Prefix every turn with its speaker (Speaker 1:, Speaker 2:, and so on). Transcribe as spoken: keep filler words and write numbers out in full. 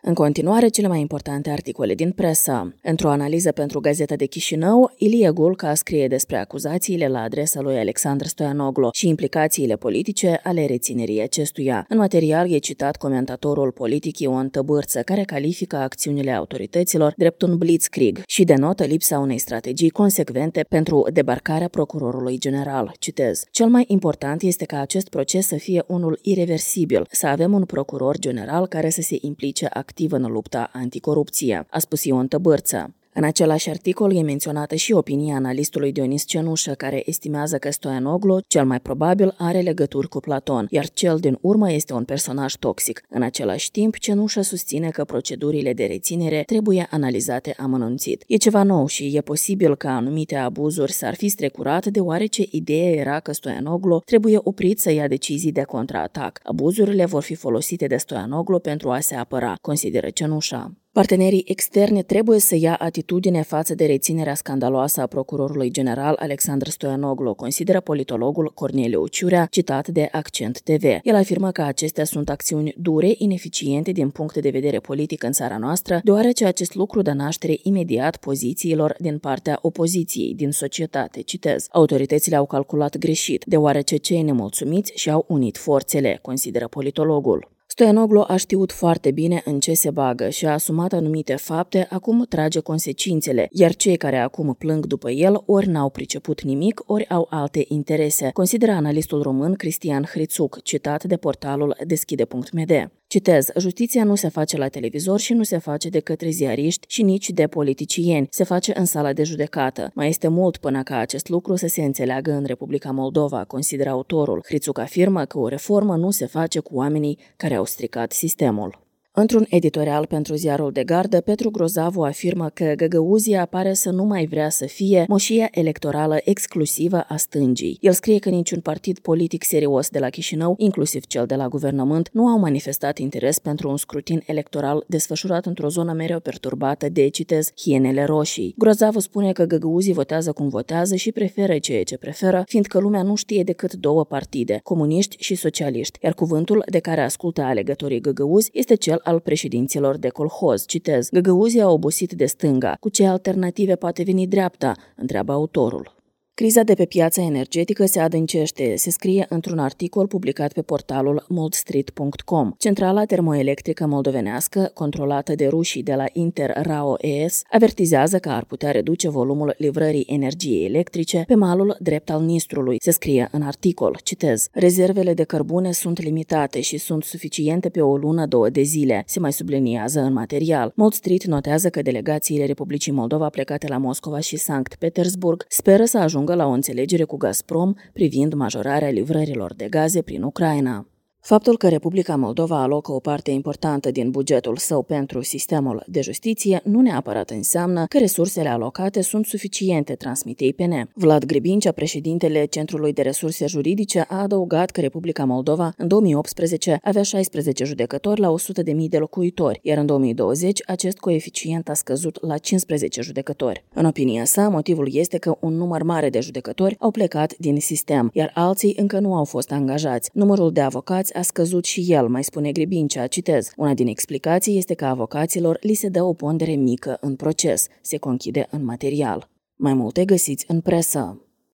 Speaker 1: În continuare, cele mai importante articole din presă. Într-o analiză pentru Gazeta de Chișinău, Ilie Gulca scrie despre acuzațiile la adresa lui Alexandru Stoianoglu și implicațiile politice ale reținerii acestuia. În material e citat comentatorul politic Ion Tăbârță, care califică acțiunile autorităților drept un blitzkrieg și denotă lipsa unei strategii consecvente pentru debarcarea procurorului general. Citez: "Cel mai important este ca acest proces să fie unul ireversibil, să avem un procuror general care să se implice activ în lupta anticorupție", a spus Ion Tăbârță. În același articol e menționată și opinia analistului Dionis Cenușă, care estimează că Stoianoglu cel mai probabil are legături cu Platon, iar cel din urmă este un personaj toxic. În același timp, Cenușă susține că procedurile de reținere trebuie analizate amănunțit. E ceva nou și e posibil că anumite abuzuri s-ar fi strecurat, deoarece ideea era că Stoianoglu trebuie oprit să ia decizii de contraatac. Abuzurile vor fi folosite de Stoianoglu pentru a se apăra, consideră Cenușa. Partenerii externi trebuie să ia atitudine față de reținerea scandaloasă a procurorului general Alexandru Stoianoglu, consideră politologul Corneliu Ciurea, citat de Accent T V. El afirmă că acestea sunt acțiuni dure, ineficiente din punct de vedere politic în țara noastră, deoarece acest lucru dă naștere imediat pozițiilor din partea opoziției din societate. Citez: "Autoritățile au calculat greșit, deoarece cei nemulțumiți și-au unit forțele", consideră politologul. Stoianoglu a știut foarte bine în ce se bagă și a asumat anumite fapte, acum trage consecințele, iar cei care acum plâng după el ori n-au priceput nimic, ori au alte interese, consideră analistul român Cristian Hrițuc, citat de portalul deschide punct m d. Citez: "Justiția nu se face la televizor și nu se face de către ziariști și nici de politicieni, se face în sala de judecată. Mai este mult până ca acest lucru să se înțeleagă în Republica Moldova", consideră autorul. Hrițuc afirmă că o reformă nu se face cu oamenii care au stricat sistemul. Într-un editorial pentru ziarul de gardă, Petru Grozavu afirmă că Găgăuzia pare să nu mai vrea să fie moșia electorală exclusivă a stângii. El scrie că niciun partid politic serios de la Chișinău, inclusiv cel de la guvernământ, nu au manifestat interes pentru un scrutin electoral desfășurat într-o zonă mereu perturbată de, citez, hienele roșii. Grozavu spune că găgăuzii votează cum votează și preferă ceea ce preferă, fiindcă lumea nu știe decât două partide, comuniști și socialiști, iar cuvântul de care ascultă alegătorii găgăuzi este cel al președinților de colhoz. Citez: "Găgăuzii au obosit de stânga. Cu ce alternative poate veni dreapta?" întreabă autorul. Criza de pe piața energetică se adâncește, se scrie într-un articol publicat pe portalul moldstreet punct com. Centrala termoelectrică moldovenească, controlată de rușii de la Inter Rao E S, avertizează că ar putea reduce volumul livrării energiei electrice pe malul drept al Nistrului, se scrie în articol. Citez: "Rezervele de cărbune sunt limitate și sunt suficiente pe o lună, două de zile", se mai subliniază în material. Moldstreet notează că delegațiile Republicii Moldova plecate la Moscova și Sankt Petersburg speră să ajungă la o înțelegere cu Gazprom privind majorarea livrărilor de gaze prin Ucraina. Faptul că Republica Moldova alocă o parte importantă din bugetul său pentru sistemul de justiție nu neapărat înseamnă că resursele alocate sunt suficiente, transmite I P N. Vlad Gribincea, președintele Centrului de Resurse Juridice, a adăugat că Republica Moldova în două mii optsprezece avea șaisprezece judecători la o sută de mii de locuitori, iar în două mii douăzeci acest coeficient a scăzut la cincisprezece judecători. În opinia sa, motivul este că un număr mare de judecători au plecat din sistem, iar alții încă nu au fost angajați. Numărul de avocați a scăzut și el, mai spune Gribincea, citez: "Una din explicații este că avocaților li se dă o pondere mică în proces", se conchide în material. Mai multe găsiți în presă.